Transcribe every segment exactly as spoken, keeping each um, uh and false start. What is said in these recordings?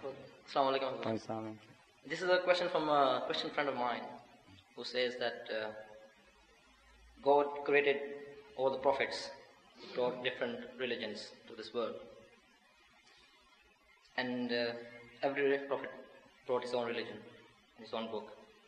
Assalamu alaikum. This is a question from a Christian friend of mine who says that uh, God created all the prophets, brought different religions to this world. And uh, every prophet brought his own religion, his own book.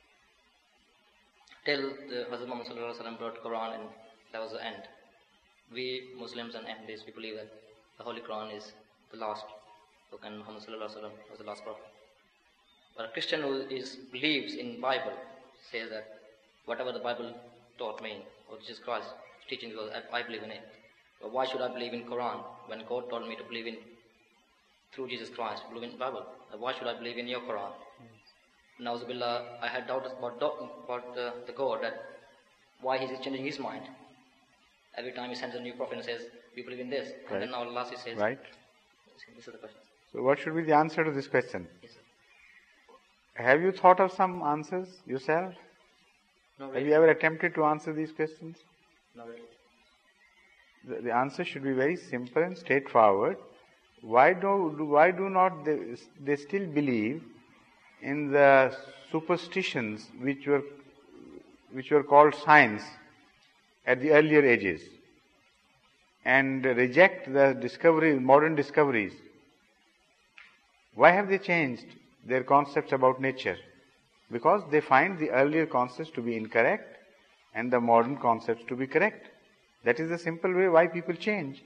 Till the Hazrat Muhammad sallallahu alaihi wasallam brought Quran, and that was the end. We Muslims and Ahmadis, we believe that the Holy Quran is the last book and Muhammad sallallahu alaihi wasallam was the last prophet. But a Christian who is, believes in Bible says that whatever the Bible taught me, or Jesus Christ teaching, I, I believe in it. But why should I believe in Quran when God told me to believe in through Jesus Christ, believe in Bible? Why should I believe in your Quran? Mm. Nauzubillah, I had doubts about, about uh, the God, that why he is changing his mind. Every time he sends a new prophet and says, we believe in this. Right. And then now last he says, right. This is the question. So what should be the answer to this question? Yes, sir. Have you thought of some answers yourself? No, really. Have you ever attempted to answer these questions? No, really. The, the answer should be very simple and straightforward. Why do why do not they, they still believe in the superstitions which were which were called science at the earlier ages, and reject the discovery modern discoveries? Why have they changed their concepts about nature? Because they find the earlier concepts to be incorrect and the modern concepts to be correct. That is the simple way why people change.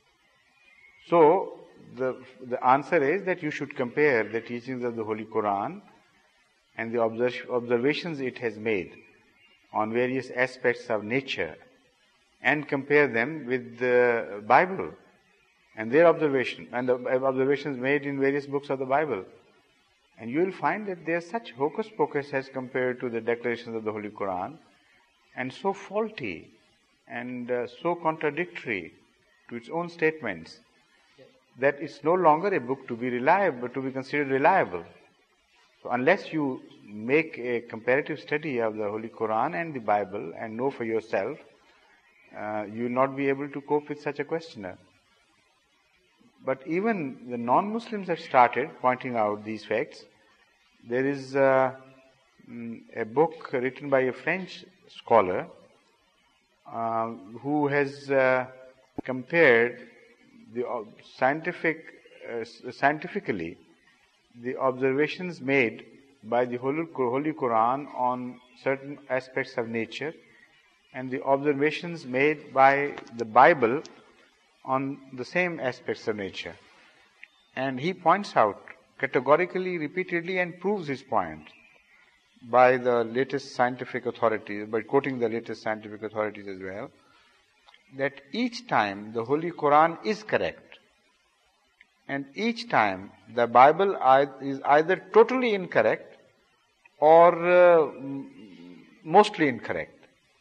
So the the answer is that you should compare the teachings of the Holy Quran and the observations it has made on various aspects of nature, and compare them with the Bible and their observation and the observations made in various books of the Bible. And you will find that they are such hocus pocus as compared to the declarations of the Holy Quran, and so faulty and uh, so contradictory to its own statements, that it's no longer a book to be reliable, to be considered reliable. So unless you make a comparative study of the Holy Quran and the Bible and know for yourself, uh, you will not be able to cope with such a questioner. But even the non-Muslims have started pointing out these facts. There is uh, a book written by a French scholar uh, who has uh, compared the scientific, uh, scientifically the observations made by the Holy, Holy Quran on certain aspects of nature and the observations made by the Bible on the same aspects of nature. And he points out categorically, repeatedly, and proves his point by the latest scientific authorities, by quoting the latest scientific authorities as well, that each time the Holy Quran is correct, and each time the Bible is either totally incorrect or uh, mostly incorrect.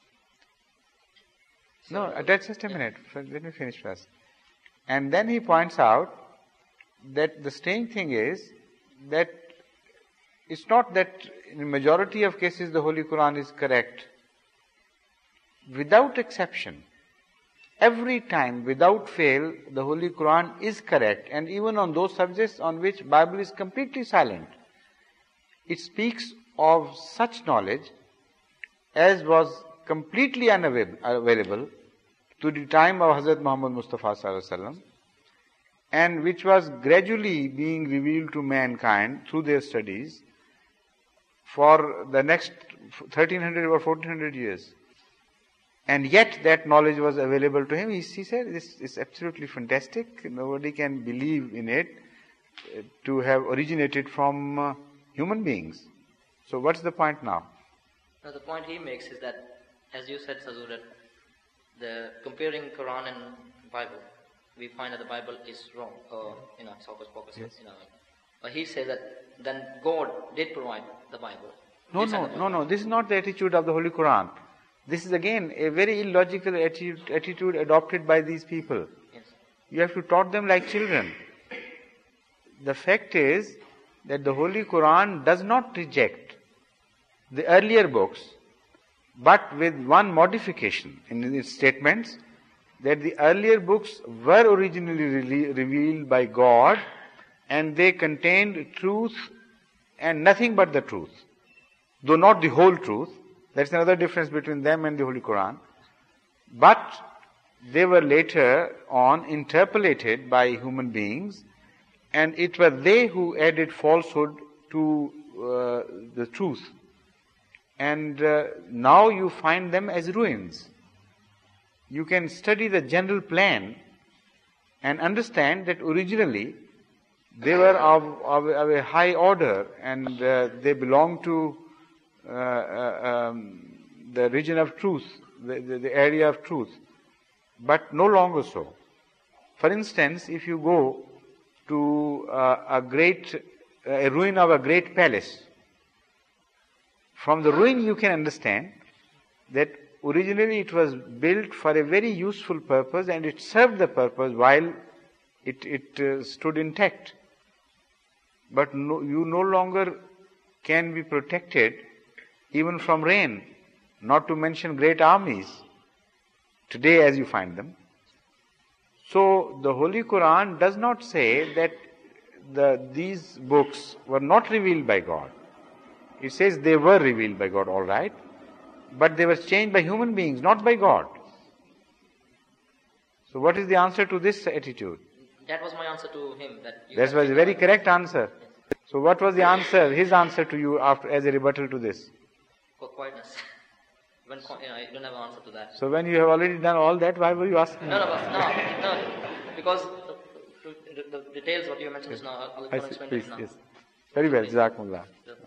No, that's just a minute. Let me finish first. And then he points out that the strange thing is that it's not that in the majority of cases the Holy Quran is correct. Without exception, every time, without fail, the Holy Quran is correct, and even on those subjects on which Bible is completely silent. It speaks of such knowledge as was completely unavailable to the time of Hazrat Muhammad Mustafa sallallahu alaihi wasallam, and which was gradually being revealed to mankind through their studies for the next thirteen hundred or fourteen hundred years. And yet that knowledge was available to him. He, he said, this is absolutely fantastic. Nobody can believe in it uh, to have originated from uh, human beings. So what's the point now? Now the point he makes is that, as you said, Sazu, that the comparing Quran and Bible, we find that the Bible is wrong, or you know, it's hocus pocus. Yes. You know, but he says that then God did provide the Bible. No, no, no, no. This is not the attitude of the Holy Quran. This is again a very illogical attitude, attitude adopted by these people. Yes. You have to taught them like children. The fact is that the Holy Quran does not reject the earlier books, but with one modification in its statements, that the earlier books were originally re- revealed by God and they contained truth and nothing but the truth, though not the whole truth. That's another difference between them and the Holy Quran. But they were later on interpolated by human beings, and it was they who added falsehood to uh, the truth. And uh, now you find them as ruins. You can study the general plan and understand that originally they were of, of, of a high order, and uh, they belonged to uh, uh, um, the region of truth, the, the, the area of truth, but no longer so. For instance, if you go to uh, a great, a ruin of a great palace, from the ruin you can understand that originally it was built for a very useful purpose, and it served the purpose while it, it uh, stood intact. But no, you no longer can be protected even from rain, not to mention great armies today as you find them. So the Holy Quran does not say that the, these books were not revealed by God. It says they were revealed by God, all right, but they were changed by human beings, not by God. So what is the answer to this attitude? That was my answer to him. That That was a very correct answer. So what was the answer, his answer to you after, as a rebuttal to this? Quietness. When, you know, I don't have an answer to that. So when you have already done all that, why were you asking? No, no, no, no, because the, the, the details what you mentioned is now, I'll, I'll I see, explain please, it now. yes. Very well, Jazakumullah.